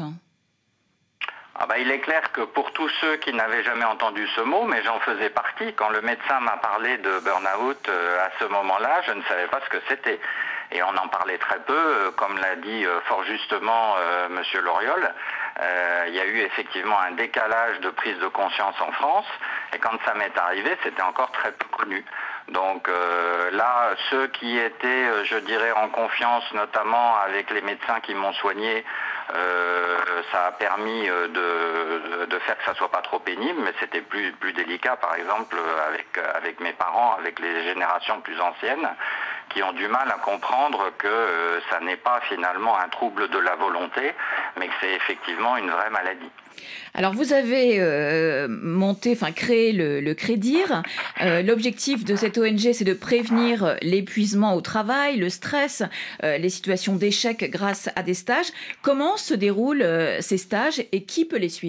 Ah bah, il est clair que pour tous ceux qui n'avaient jamais entendu ce mot, mais j'en faisais partie, quand le médecin m'a parlé de burn-out euh, à ce moment-là, je ne savais pas ce que c'était. Et on en parlait très peu, euh, comme l'a dit euh, fort justement euh, Monsieur Loriol. Euh, il y a eu effectivement un décalage de prise de conscience en France, et quand ça m'est arrivé, c'était encore très peu connu. Donc euh, là, ceux qui étaient, je dirais, en confiance, notamment avec les médecins qui m'ont soigné, euh, ça a permis de, de faire que ça soit pas trop pénible, mais c'était plus, plus délicat, par exemple, avec, avec mes parents, avec les générations plus anciennes, qui ont du mal à comprendre que euh, ça n'est pas finalement un trouble de la volonté, mais que c'est effectivement une vraie maladie. Alors vous avez euh, monté, enfin créé le, le Crédir. Euh, l'objectif de cette O N G, c'est de prévenir l'épuisement au travail, le stress, euh, les situations d'échec grâce à des stages. Comment se déroulent euh, ces stages et qui peut les suivre ?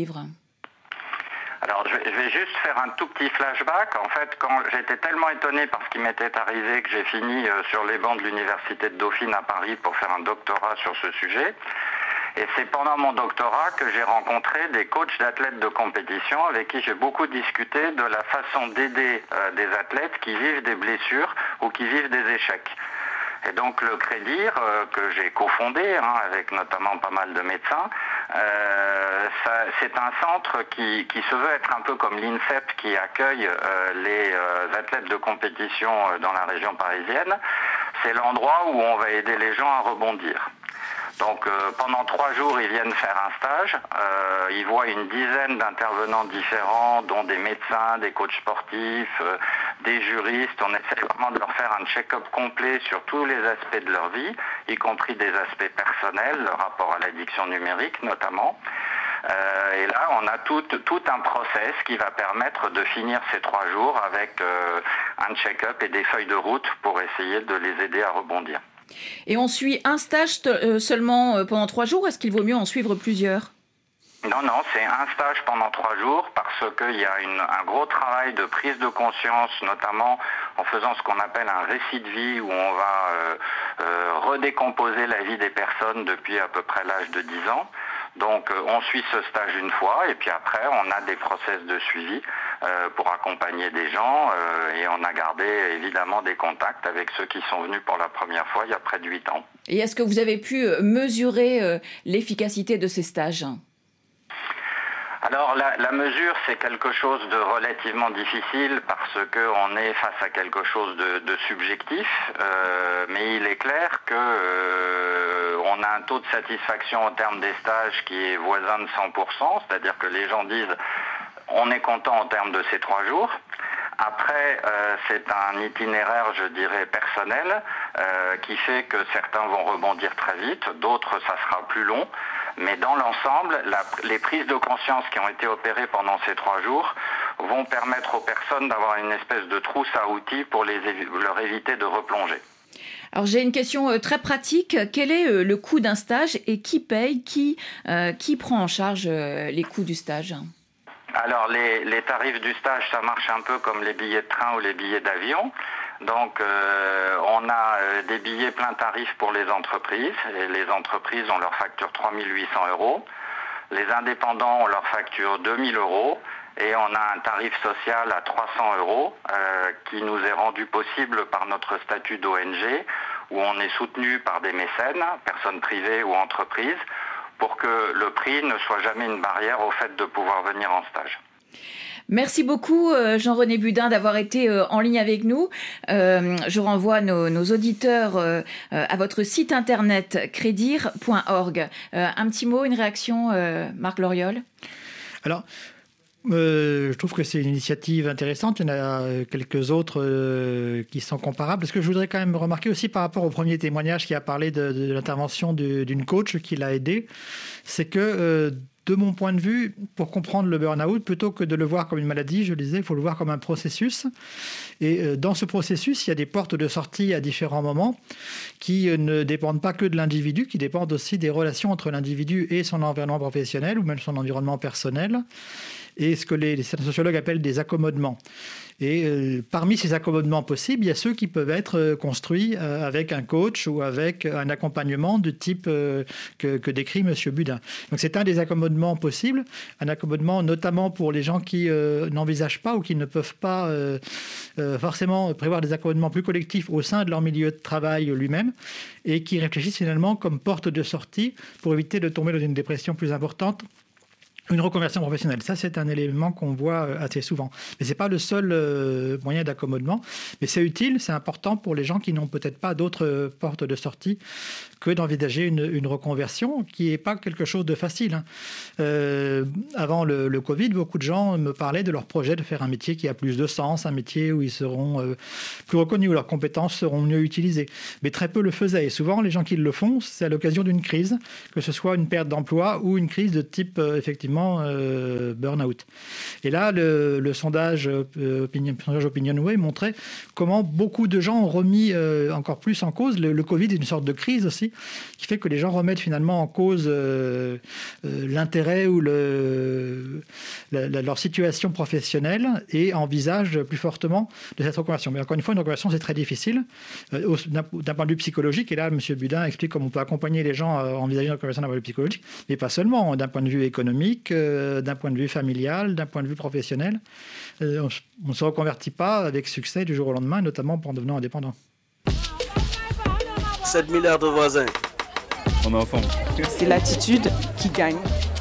Alors, je vais juste faire un tout petit flashback. En fait, quand j'étais tellement étonné par ce qui m'était arrivé que j'ai fini sur les bancs de l'Université de Dauphine à Paris pour faire un doctorat sur ce sujet. Et c'est pendant mon doctorat que j'ai rencontré des coachs d'athlètes de compétition avec qui j'ai beaucoup discuté de la façon d'aider euh, des athlètes qui vivent des blessures ou qui vivent des échecs. Et donc le Crédir, euh, que j'ai cofondé, hein, avec notamment pas mal de médecins, euh, ça, c'est un centre qui, qui se veut être un peu comme l'INSEP qui accueille euh, les euh, athlètes de compétition euh, dans la région parisienne. C'est l'endroit où on va aider les gens à rebondir. Donc euh, pendant trois jours, ils viennent faire un stage. Euh, ils voient une dizaine d'intervenants différents, dont des médecins, des coachs sportifs, euh, des juristes. On essaie vraiment de leur faire un check-up complet sur tous les aspects de leur vie, y compris des aspects personnels, le rapport à l'addiction numérique notamment. Euh, et là, on a tout, tout un process qui va permettre de finir ces trois jours avec euh, un check-up et des feuilles de route pour essayer de les aider à rebondir. Et on suit un stage t- seulement pendant trois jours, est-ce qu'il vaut mieux en suivre plusieurs ? Non, non, c'est un stage pendant trois jours parce qu'il y a une, un gros travail de prise de conscience, notamment en faisant ce qu'on appelle un récit de vie où on va euh, euh, redécomposer la vie des personnes depuis à peu près l'âge de dix ans. Donc euh, on suit ce stage une fois et puis après on a des process de suivi euh, pour accompagner des gens euh, et on a gardé évidemment des contacts avec ceux qui sont venus pour la première fois il y a près de huit ans. Et est-ce que vous avez pu mesurer euh, l'efficacité de ces stages ? Alors la, la mesure, c'est quelque chose de relativement difficile parce qu'on est face à quelque chose de, de subjectif, euh, mais il est clair que euh, on a un taux de satisfaction au terme des stages qui est voisin de cent pour cent, c'est-à-dire que les gens disent on est content en termes de ces trois jours. Après, euh, c'est un itinéraire, je dirais, personnel, euh, qui fait que certains vont rebondir très vite, d'autres, ça sera plus long. Mais dans l'ensemble, la, les prises de conscience qui ont été opérées pendant ces trois jours vont permettre aux personnes d'avoir une espèce de trousse à outils pour les, leur éviter de replonger. Alors j'ai une question euh, très pratique. Quel est euh, le coût d'un stage et qui paye, qui, euh, qui prend en charge euh, les coûts du stage ? Alors les, les tarifs du stage, ça marche un peu comme les billets de train ou les billets d'avion. Donc euh, on a euh, des billets plein tarif pour les entreprises. Et les entreprises, on leur facture trois mille huit cents euros. Les indépendants, on leur facture deux mille euros. Et on a un tarif social à trois cents euros euh, qui nous est rendu possible par notre statut d'O N G où on est soutenu par des mécènes, personnes privées ou entreprises, pour que le prix ne soit jamais une barrière au fait de pouvoir venir en stage. Merci beaucoup Jean-René Budin d'avoir été en ligne avec nous. Euh, je renvoie nos, nos auditeurs euh, à votre site internet crédir point org. Euh, un petit mot, une réaction, euh, Marc Loriol ? Alors, Euh, je trouve que c'est une initiative intéressante. Il y en a quelques autres euh, qui sont comparables. Ce que je voudrais quand même remarquer aussi par rapport au premier témoignage qui a parlé de, de l'intervention de, d'une coach qui l'a aidé, c'est que euh, de mon point de vue, pour comprendre le burn-out, plutôt que de le voir comme une maladie, je le disais, il faut le voir comme un processus. Et euh, dans ce processus, il y a des portes de sortie à différents moments qui euh, ne dépendent pas que de l'individu, qui dépendent aussi des relations entre l'individu et son environnement professionnel ou même son environnement personnel, et ce que les, les sociologues appellent des accommodements. Et euh, parmi ces accommodements possibles, il y a ceux qui peuvent être euh, construits euh, avec un coach ou avec un accompagnement de type euh, que, que décrit M. Budin. Donc c'est un des accommodements possibles, un accommodement notamment pour les gens qui euh, n'envisagent pas ou qui ne peuvent pas euh, euh, forcément prévoir des accommodements plus collectifs au sein de leur milieu de travail lui-même et qui réfléchissent finalement comme porte de sortie pour éviter de tomber dans une dépression plus importante. Une reconversion professionnelle, ça c'est un élément qu'on voit assez souvent. Mais ce n'est pas le seul euh, moyen d'accommodement, mais c'est utile, c'est important pour les gens qui n'ont peut-être pas d'autres portes de sortie que d'envisager une, une reconversion, qui n'est pas quelque chose de facile. Hein. Euh, avant le, le Covid, beaucoup de gens me parlaient de leur projet de faire un métier qui a plus de sens, un métier où ils seront euh, plus reconnus, où leurs compétences seront mieux utilisées. Mais très peu le faisaient. Et souvent, les gens qui le font, c'est à l'occasion d'une crise, que ce soit une perte d'emploi ou une crise de type, euh, effectivement, Euh, burn-out. Et là, le, le sondage, euh, opinion, sondage OpinionWay montrait comment beaucoup de gens ont remis euh, encore plus en cause. Le, le Covid est une sorte de crise aussi, qui fait que les gens remettent finalement en cause euh, euh, l'intérêt ou le, la, la, leur situation professionnelle et envisagent plus fortement de cette reconversion. Mais encore une fois, une reconversion, c'est très difficile euh, au, d'un, d'un point de vue psychologique. Et là, M. Budin explique comment on peut accompagner les gens à envisager une reconversion d'un point de vue psychologique, mais pas seulement, d'un point de vue économique, d'un point de vue familial, d'un point de vue professionnel. On ne se reconvertit pas avec succès du jour au lendemain, notamment en devenant indépendant. sept milliards de voisins. On est ensemble. C'est l'attitude qui gagne.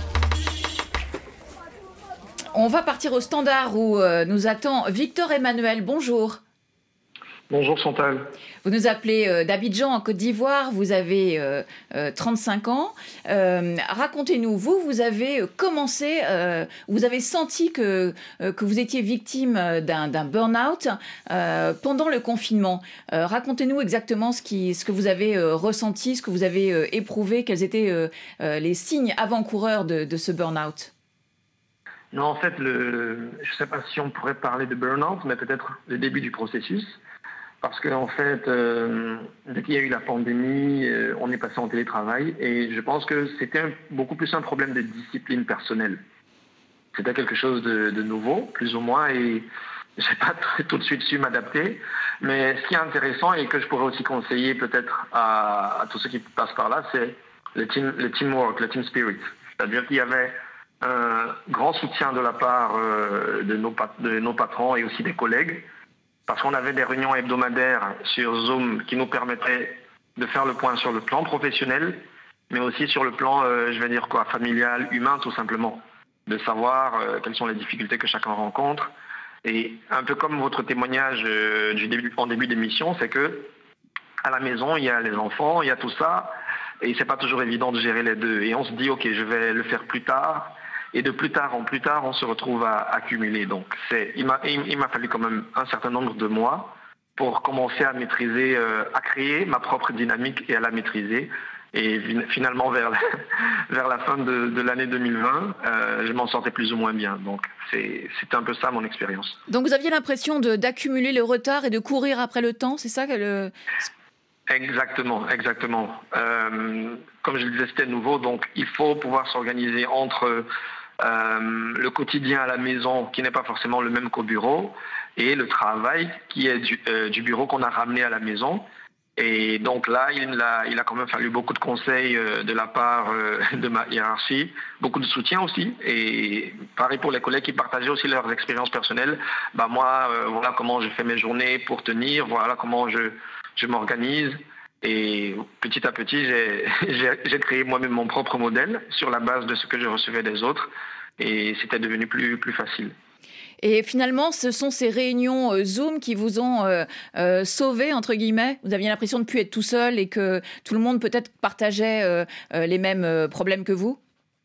On va partir au standard où euh, nous attend Victor Emmanuel. Bonjour. Bonjour Chantal. Vous nous appelez euh, d'Abidjan en Côte d'Ivoire, vous avez euh, euh, trente-cinq ans. Euh, racontez-nous, vous, vous avez commencé, euh, vous avez senti que, euh, que vous étiez victime d'un, d'un burn-out euh, pendant le confinement. Euh, racontez-nous exactement ce, qui, ce que vous avez euh, ressenti, ce que vous avez euh, éprouvé, quels étaient euh, euh, les signes avant-coureurs de, de ce burn-out. Non, en fait, le, je ne sais pas si on pourrait parler de burn-out, mais peut-être le début du processus. Parce qu'en en fait, euh, dès qu'il y a eu la pandémie, euh, on est passé en télétravail et je pense que c'était un, beaucoup plus un problème de discipline personnelle. C'était quelque chose de, de nouveau, plus ou moins, et je n'ai pas tout de suite su m'adapter. Mais ce qui est intéressant et que je pourrais aussi conseiller peut-être à, à tous ceux qui passent par là, c'est le, team, le teamwork, le team spirit. C'est-à-dire qu'il y avait un grand soutien de la part euh, de, nos, de nos patrons et aussi des collègues, parce qu'on avait des réunions hebdomadaires sur Zoom qui nous permettaient de faire le point sur le plan professionnel, mais aussi sur le plan, euh, je vais dire quoi, familial, humain tout simplement, de savoir euh, quelles sont les difficultés que chacun rencontre. Et un peu comme votre témoignage euh, du début, en début d'émission, c'est que à la maison, il y a les enfants, il y a tout ça, et c'est pas toujours évident de gérer les deux. Et on se dit, ok, je vais le faire plus tard. Et de plus tard en plus tard, on se retrouve à accumuler. Donc, c'est, il m'a, il, il m'a fallu quand même un certain nombre de mois pour commencer à maîtriser, euh, à créer ma propre dynamique et à la maîtriser. Et finalement, vers la, vers la fin de, de l'année deux mille vingt, euh, je m'en sortais plus ou moins bien. Donc, c'est, c'est un peu ça mon expérience. Donc, vous aviez l'impression de, d'accumuler le retard et de courir après le temps, c'est ça que le... Exactement, exactement. Euh, comme je le disais, c'était nouveau, donc il faut pouvoir s'organiser entre euh, le quotidien à la maison, qui n'est pas forcément le même qu'au bureau, et le travail qui est du, euh, du bureau qu'on a ramené à la maison. Et donc là, il a, il a quand même fallu beaucoup de conseils euh, de la part euh, de ma hiérarchie, beaucoup de soutien aussi. Et pareil pour les collègues qui partageaient aussi leurs expériences personnelles. Bah moi, euh, voilà comment je fais mes journées pour tenir, voilà comment je, je m'organise. Et petit à petit, j'ai, j'ai, j'ai créé moi-même mon propre modèle sur la base de ce que je recevais des autres. Et c'était devenu plus, plus facile. Et finalement, ce sont ces réunions euh, Zoom qui vous ont euh, euh, sauvé, entre guillemets. Vous aviez l'impression de ne plus être tout seul et que tout le monde peut-être partageait euh, euh, les mêmes euh, problèmes que vous?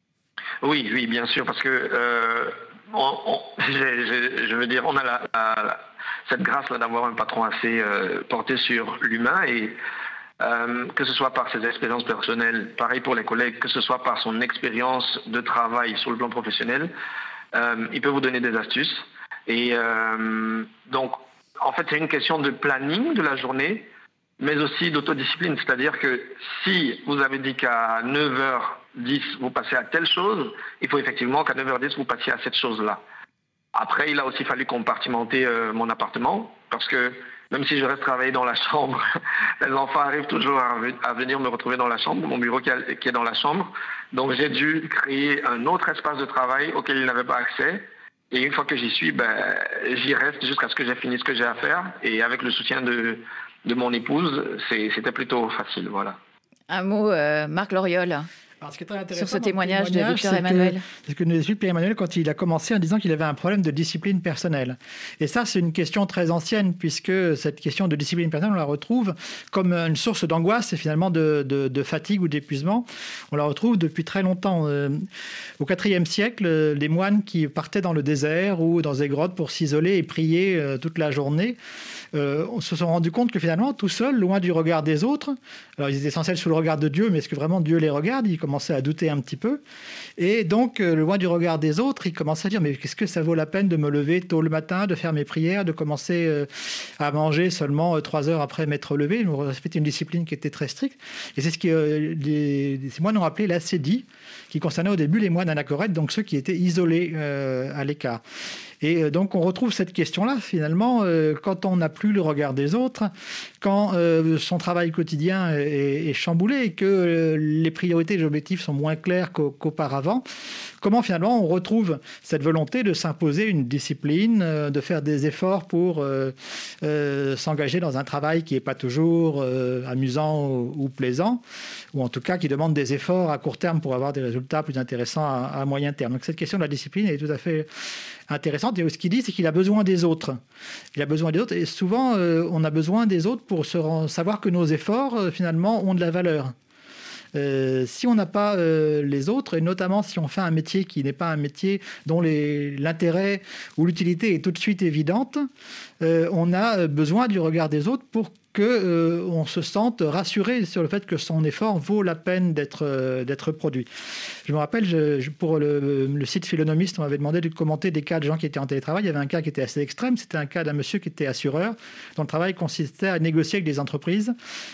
Oui, oui, bien sûr, parce que euh, on, on, j'ai, j'ai, je veux dire, on a la, la, cette grâce-là d'avoir un patron assez euh, porté sur l'humain et euh, que ce soit par ses expériences personnelles, pareil pour les collègues, que ce soit par son expérience de travail sur le plan professionnel. Euh, il peut vous donner des astuces. Et euh, donc, en fait, c'est une question de planning de la journée, mais aussi d'autodiscipline. C'est-à-dire que si vous avez dit qu'à neuf heures dix, vous passez à telle chose, il faut effectivement qu'à neuf heures dix, vous passiez à cette chose-là. Après, il a aussi fallu compartimenter euh, mon appartement, parce que même si je reste travailler dans la chambre, les enfants arrivent toujours à, à venir me retrouver dans la chambre, mon bureau qui, a, qui est dans la chambre. Donc j'ai dû créer un autre espace de travail auquel ils n'avaient pas accès. Et une fois que j'y suis, ben, j'y reste jusqu'à ce que j'ai fini ce que j'ai à faire. Et avec le soutien de, de mon épouse, c'est, c'était plutôt facile. Voilà. Un mot, euh, Marc Loriol. Alors, ce qui est très intéressant sur ce témoignage, témoignage de Victor c'est Emmanuel. Que, c'est ce que nous explique Pierre Emmanuel quand il a commencé en disant qu'il avait un problème de discipline personnelle. Et ça, c'est une question très ancienne, puisque cette question de discipline personnelle, on la retrouve comme une source d'angoisse et finalement de, de, de fatigue ou d'épuisement. On la retrouve depuis très longtemps. Au quatrième siècle, les moines qui partaient dans le désert ou dans des grottes pour s'isoler et prier toute la journée, euh, on se sont rendus compte que finalement, tout seul, loin du regard des autres, alors ils étaient censés être sous le regard de Dieu, mais est-ce que vraiment Dieu les regarde? Ils commençaient à douter un petit peu. Et donc, euh, loin du regard des autres, ils commençaient à dire, mais qu'est-ce que ça vaut la peine de me lever tôt le matin, de faire mes prières, de commencer euh, à manger seulement euh, trois heures après m'être levé? C'était une discipline qui était très stricte. Et c'est ce que euh, les, ces moines ont appelé l'ascédie, qui concernait au début les moines anachorètes, donc ceux qui étaient isolés euh, à l'écart. Et donc, on retrouve cette question-là, finalement, euh, quand on n'a plus le regard des autres, quand euh, son travail quotidien est, est chamboulé et que euh, les priorités et les objectifs sont moins clairs qu'au, qu'auparavant, comment, finalement, on retrouve cette volonté de s'imposer une discipline, euh, de faire des efforts pour euh, euh, s'engager dans un travail qui n'est pas toujours euh, amusant ou, ou plaisant, ou en tout cas qui demande des efforts à court terme pour avoir des résultats plus intéressants à, à moyen terme. Donc, cette question de la discipline est tout à fait intéressante. Et ce qu'il dit, c'est qu'il a besoin des autres. Il a besoin des autres. Et souvent, euh, on a besoin des autres pour se rend, savoir que nos efforts, euh, finalement, ont de la valeur. Euh, si on n'a pas euh, les autres, et notamment si on fait un métier qui n'est pas un métier dont les, l'intérêt ou l'utilité est tout de suite évidente, euh, on a besoin du regard des autres pour qu'on euh, se sente rassuré sur le fait que son effort vaut la peine d'être, euh, d'être produit. Je me rappelle, je, je, pour le, le site Philonomiste, on m'avait demandé de commenter des cas de gens qui étaient en télétravail. Il y avait un cas qui était assez extrême. C'était un cas d'un monsieur qui était assureur, dont le travail consistait à négocier avec des entreprises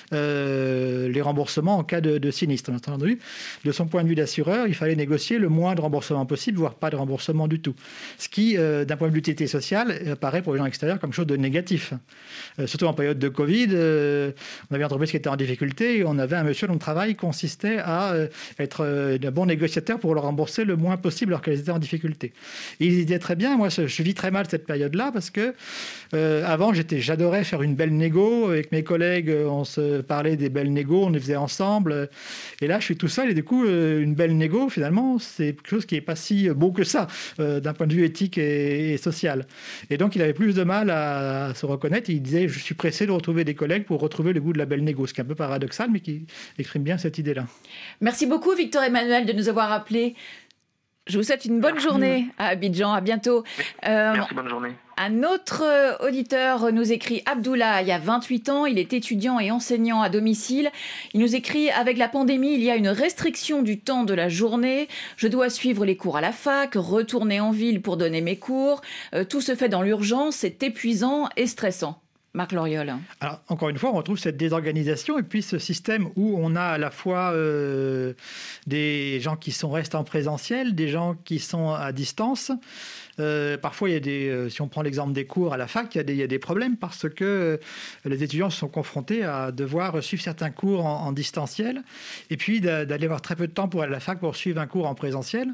euh, les remboursements en cas de, de sinistre. Entendu. De son point de vue d'assureur, il fallait négocier le moins de remboursement possible, voire pas de remboursement du tout. Ce qui, euh, d'un point de vue d'utilité sociale, apparaît pour les gens extérieurs comme chose de négatif. Euh, surtout en période de Covid, euh, on avait une entreprise qui était en difficulté et on avait un monsieur dont le travail consistait à euh, être euh, un bon négociateur pour leur rembourser le moins possible alors qu'elles étaient en difficulté. Et il disait très bien, moi je vis très mal cette période-là parce que euh, avant j'étais, j'adorais faire une belle négo avec mes collègues, on se parlait des belles négos, on les faisait ensemble. Et là je suis tout seul et du coup euh, une belle négo finalement c'est quelque chose qui n'est pas si beau que ça euh, d'un point de vue éthique et, et social. Et donc il avait plus de mal à, à se reconnaître. Il disait je suis pressé de retrouver des collègues pour retrouver le goût de la belle négo, ce qui est un peu paradoxal mais qui exprime bien cette idée-là. Merci beaucoup Victor Emmanuel de nous avoir appelés. Je vous souhaite une bonne Merci. journée à Abidjan, à bientôt. Euh, Merci, bonne journée. Un autre auditeur nous écrit, Abdoulaye, il y a vingt-huit ans, il est étudiant et enseignant à domicile. Il nous écrit, avec la pandémie, il y a une restriction du temps de la journée. Je dois suivre les cours à la fac, retourner en ville pour donner mes cours. Euh, tout se fait dans l'urgence, c'est épuisant et stressant. Marc Loriol. Alors, encore une fois, on retrouve cette désorganisation et puis ce système où on a à la fois euh, des gens qui sont restés en présentiel, des gens qui sont à distance. Euh, parfois, il y a des, euh, si on prend l'exemple des cours à la fac, il y a des, il y a des problèmes parce que euh, les étudiants sont confrontés à devoir suivre certains cours en, en distanciel et puis d'aller avoir très peu de temps pour aller à la fac pour suivre un cours en présentiel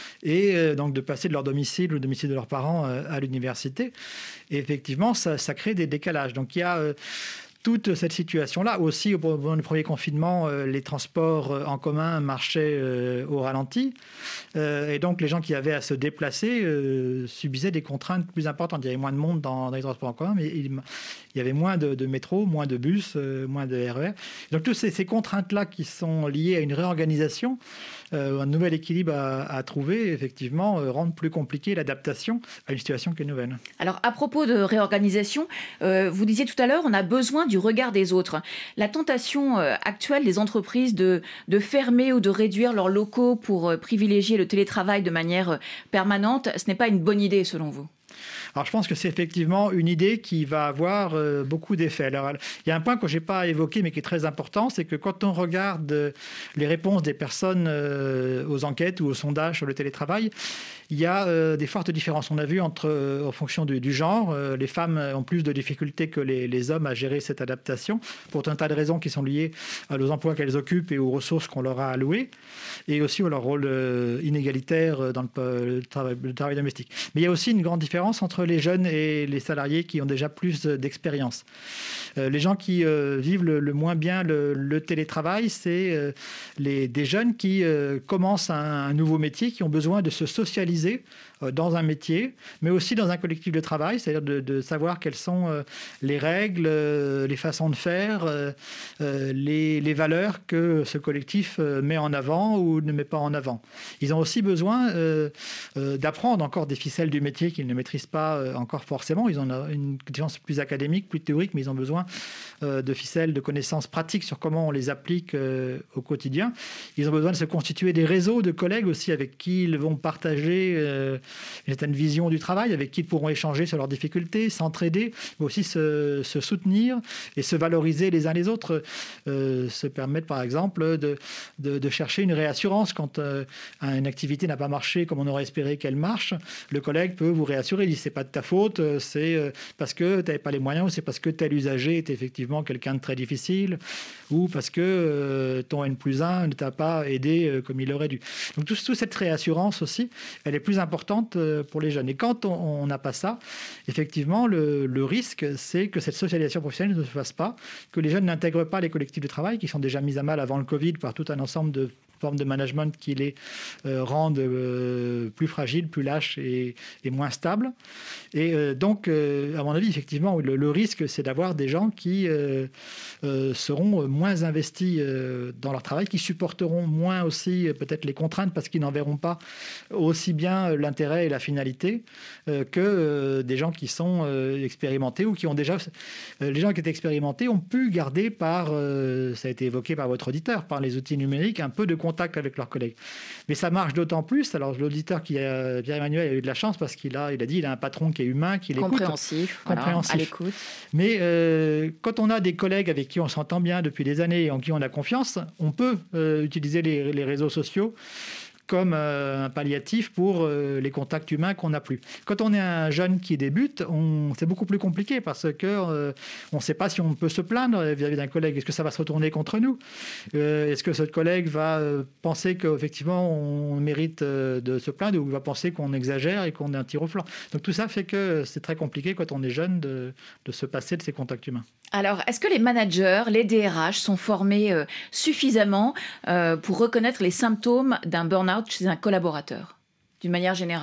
et euh, donc de passer de leur domicile ou le domicile de leurs parents euh, à l'université. Et effectivement, ça, ça crée des décalages. Donc, il y a... Euh, toute cette situation-là. Aussi, au moment du premier confinement, euh, les transports euh, en commun marchaient euh, au ralenti. Euh, et donc, les gens qui avaient à se déplacer euh, subissaient des contraintes plus importantes. Il y avait moins de monde dans, dans les transports en commun, mais il, il y avait moins de, de métro, moins de bus, euh, moins de R E R. Donc, toutes ces, ces contraintes-là qui sont liées à une réorganisation, euh, un nouvel équilibre à, à trouver, effectivement, euh, rendent plus compliqué l'adaptation à une situation qui est nouvelle. Alors, à propos de réorganisation, euh, vous disiez tout à l'heure, on a besoin du regard des autres. La tentation euh, actuelle des entreprises de, de fermer ou de réduire leurs locaux pour euh, privilégier le télétravail de manière euh, permanente, ce n'est pas une bonne idée selon vous ? Alors, je pense que c'est effectivement une idée qui va avoir euh, beaucoup d'effets. Alors, il y a un point que je n'ai pas évoqué, mais qui est très important, c'est que quand on regarde euh, les réponses des personnes euh, aux enquêtes ou aux sondages sur le télétravail, il y a euh, des fortes différences. On a vu entre, euh, en fonction du, du genre, euh, les femmes ont plus de difficultés que les, les hommes à gérer cette adaptation, pour un tas de raisons qui sont liées aux emplois qu'elles occupent et aux ressources qu'on leur a allouées, et aussi à leur rôle euh, inégalitaire dans le, le, travail, le travail domestique. Mais il y a aussi une grande différence entre les jeunes et les salariés qui ont déjà plus d'expérience. Euh, les gens qui euh, vivent le, le moins bien le, le télétravail, c'est euh, les, des jeunes qui euh, commencent un, un nouveau métier, qui ont besoin de se socialiser dans un métier, mais aussi dans un collectif de travail, c'est-à-dire de, de savoir quelles sont euh, les règles, euh, les façons de faire, euh, euh, les, les valeurs que ce collectif euh, met en avant ou ne met pas en avant. Ils ont aussi besoin euh, euh, d'apprendre encore des ficelles du métier qu'ils ne maîtrisent pas euh, encore forcément. Ils ont une connaissance plus académique, plus théorique, mais ils ont besoin euh, de ficelles, de connaissances pratiques sur comment on les applique euh, au quotidien. Ils ont besoin de se constituer des réseaux de collègues aussi avec qui ils vont partager euh, une certaine vision du travail, avec qui ils pourront échanger sur leurs difficultés, s'entraider, mais aussi se, se soutenir et se valoriser les uns les autres, euh, se permettre par exemple de, de, de chercher une réassurance quand euh, une activité n'a pas marché comme on aurait espéré qu'elle marche. Le collègue peut vous réassurer, il dit c'est pas de ta faute, c'est parce que tu n'avais pas les moyens, ou c'est parce que tel usager est effectivement quelqu'un de très difficile, ou parce que euh, ton N plus un ne t'a pas aidé euh, comme il aurait dû. Donc toute tout cette réassurance aussi, elle est plus importante pour les jeunes. Et quand on n'a pas ça, effectivement, le, le risque, c'est que cette socialisation professionnelle ne se fasse pas, que les jeunes n'intègrent pas les collectifs de travail qui sont déjà mis à mal avant le Covid par tout un ensemble de formes de management qui les euh, rendent euh, plus fragiles, plus lâches et, et moins stables. Et euh, donc, euh, à mon avis, effectivement, le, le risque, c'est d'avoir des gens qui euh, euh, seront moins investis euh, dans leur travail, qui supporteront moins aussi euh, peut-être les contraintes parce qu'ils n'en verront pas aussi bien l'intérêt et la finalité euh, que euh, des gens qui sont euh, expérimentés ou qui ont déjà... Euh, les gens qui étaient expérimentés ont pu garder par, euh, ça a été évoqué par votre auditeur, par les outils numériques, un peu de contact avec leurs collègues. Mais ça marche d'autant plus. Alors, l'auditeur, qui a, Pierre-Emmanuel, a eu de la chance parce qu'il a, il a dit qu'il a un patron qui est humain, qui l'écoute. Compréhensif. Compréhensif. Voilà, à l'écoute. Mais euh, quand on a des collègues avec qui on s'entend bien depuis des années et en qui on a confiance, on peut euh, utiliser les, les réseaux sociaux comme euh, un palliatif pour euh, les contacts humains qu'on n'a plus. Quand on est un jeune qui débute, on, c'est beaucoup plus compliqué parce que euh, on ne sait pas si on peut se plaindre vis-à-vis d'un collègue. Est-ce que ça va se retourner contre nous ? euh, Est-ce que ce collègue va euh, penser qu'effectivement on mérite euh, de se plaindre, ou va penser qu'on exagère et qu'on est un tir au flanc ? Donc tout ça fait que c'est très compliqué quand on est jeune de, de se passer de ces contacts humains. Alors, est-ce que les managers, les D R H sont formés euh, suffisamment euh, pour reconnaître les symptômes d'un burn-out chez un collaborateur, d'une manière générale ?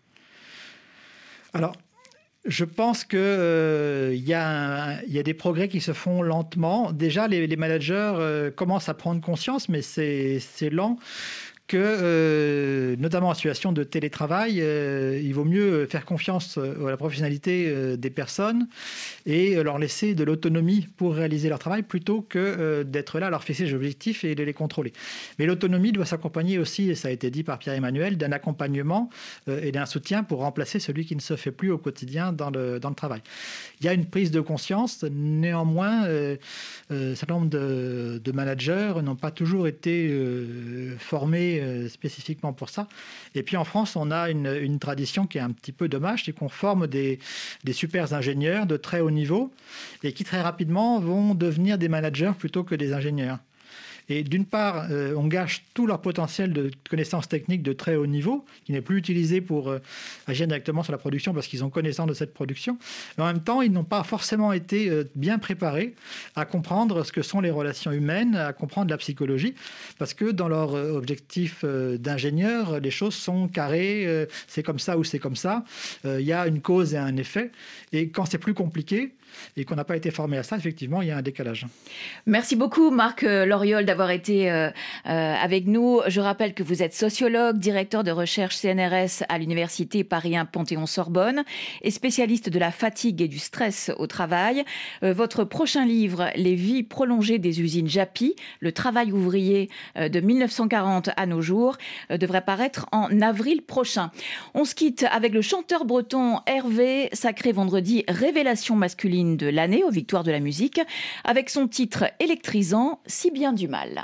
Alors, je pense qu'il euh, y, y a des progrès qui se font lentement. Déjà, les, les managers euh, commencent à prendre conscience, mais c'est, c'est lent, que, euh, notamment en situation de télétravail, euh, il vaut mieux faire confiance à la professionnalité euh, des personnes et leur laisser de l'autonomie pour réaliser leur travail plutôt que euh, d'être là à leur fixer des objectifs et de les contrôler. Mais l'autonomie doit s'accompagner aussi, et ça a été dit par Pierre-Emmanuel, d'un accompagnement euh, et d'un soutien pour remplacer celui qui ne se fait plus au quotidien dans le, dans le travail. Il y a une prise de conscience, néanmoins, euh, euh, un certain nombre de, de managers n'ont pas toujours été euh, formés euh, spécifiquement pour ça. Et puis en France, on a une, une tradition qui est un petit peu dommage, c'est qu'on forme des, des super ingénieurs de très haut niveau et qui très rapidement vont devenir des managers plutôt que des ingénieurs. Et d'une part, euh, on gâche tout leur potentiel de connaissances techniques de très haut niveau, qui n'est plus utilisé pour euh, agir directement sur la production parce qu'ils ont connaissance de cette production. Mais en même temps, ils n'ont pas forcément été euh, bien préparés à comprendre ce que sont les relations humaines, à comprendre la psychologie, parce que dans leur euh, objectif euh, d'ingénieur, les choses sont carrées, euh, c'est comme ça ou c'est comme ça. Il euh, y a une cause et un effet. Et quand c'est plus compliqué, et qu'on n'a pas été formé à ça, effectivement, il y a un décalage. Merci beaucoup, Marc Loriol, d'avoir été euh, euh, avec nous. Je rappelle que vous êtes sociologue, directeur de recherche C N R S à l'Université Paris un Panthéon-Sorbonne et spécialiste de la fatigue et du stress au travail. Euh, votre prochain livre, Les vies prolongées des usines Japy, le travail ouvrier euh, de mille neuf cent quarante à nos jours, euh, devrait paraître en avril prochain. On se quitte avec le chanteur breton Hervé, sacré vendredi révélation masculine de l'année aux Victoires de la musique, avec son titre électrisant, Si bien du mal.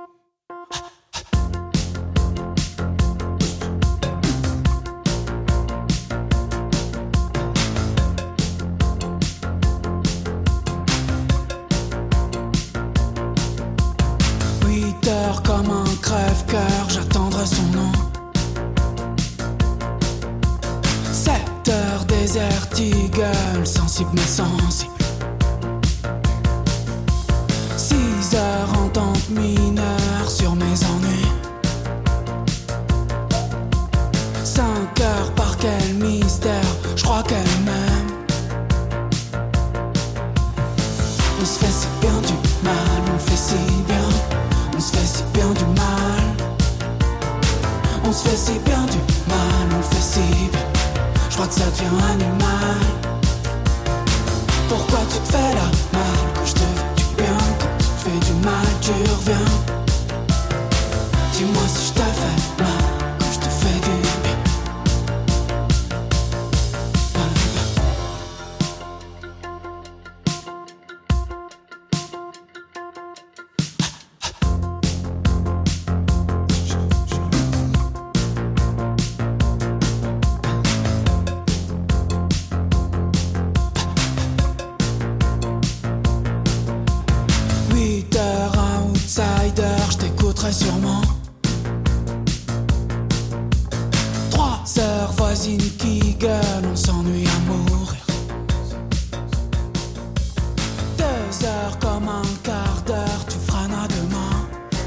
Huit heures comme un crève-cœur, j'attendrai son nom. Sept heures désert, gueule, sensible mais sensible. Six heures en tente mineure sur mes ennuis. Cinq heures par quel mystère, je crois qu'elle m'aime. On se fait si bien du mal, on fait si bien. On se fait si bien du mal. On se fait si bien du mal, on fait si bien. Je crois que ça devient animal. Pourquoi tu te fais la mal, que je te fais du bien, quand tu te fais du mal, tu reviens. Dis-moi si je te fais mal, que je te fais du bien. Sûrement trois heures voisines qui gueulent, on s'ennuie à mourir. Deux heures comme un quart d'heure, tu frâneras demain.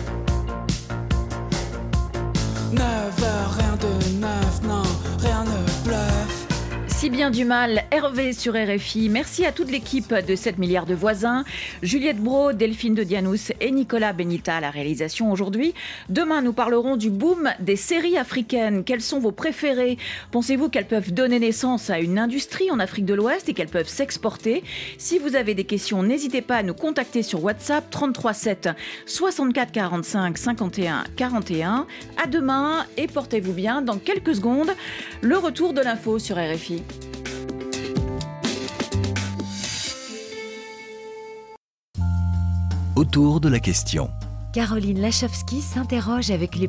Neuf heures, rien de neuf, non, rien ne bluffe. Si bien du mal, Hervé sur R F I. Merci à toute l'équipe de sept milliards de voisins. Juliette Brault, Delphine de Dianous et Nicolas Benita à la réalisation aujourd'hui. Demain, nous parlerons du boom des séries africaines. Quelles sont vos préférées ? Pensez-vous qu'elles peuvent donner naissance à une industrie en Afrique de l'Ouest et qu'elles peuvent s'exporter ? Si vous avez des questions, n'hésitez pas à nous contacter sur WhatsApp trente-trois sept soixante-quatre quarante-cinq cinquante et un quarante et un. À demain et portez-vous bien. Dans quelques secondes, le retour de l'info sur R F I. Autour de la question. Caroline Lachowski s'interroge avec les